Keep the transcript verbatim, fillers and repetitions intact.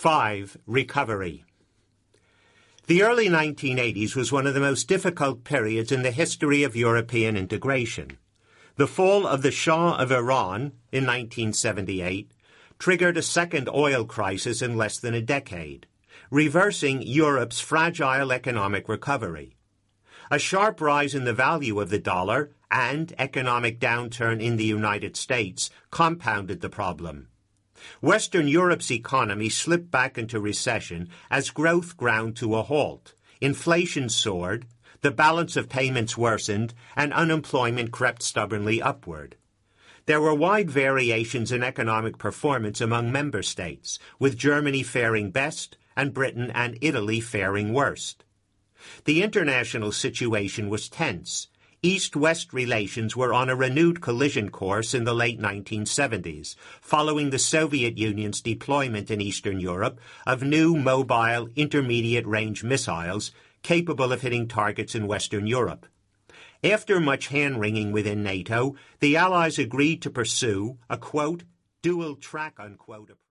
Five, recovery. The early nineteen eighties was one of the most difficult periods in the history of European integration. The fall of the Shah of Iran in nineteen seventy-eight triggered a second oil crisis in less than a decade, reversing Europe's fragile economic recovery. A sharp rise in the value of the dollar and economic downturn in the United States compounded the problem. Western Europe's economy slipped back into recession as growth ground to a halt. Inflation soared, the balance of payments worsened, and unemployment crept stubbornly upward. There were wide variations in economic performance among member states, with Germany faring best and Britain and Italy faring worst. The international situation was tense. East-West relations were on a renewed collision course in the late nineteen seventies, following the Soviet Union's deployment in Eastern Europe of new mobile intermediate-range missiles capable of hitting targets in Western Europe. After much hand-wringing within NATO, the Allies agreed to pursue a, quote, dual-track, unquote, approach.